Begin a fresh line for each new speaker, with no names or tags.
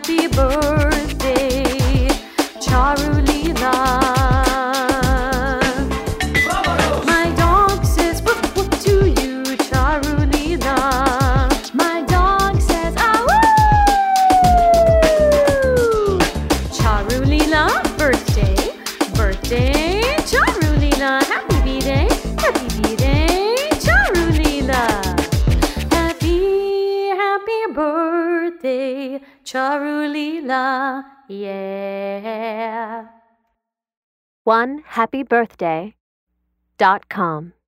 happy birthday, Charulila. My dog says whoop whoop to you, Charulila. My dog says ah woo. Charulila, birthday, birthday, Charulila. Happy B-Day, Charulila. Happy birthday, Charulila, yeah.
OneHappyBirthday.com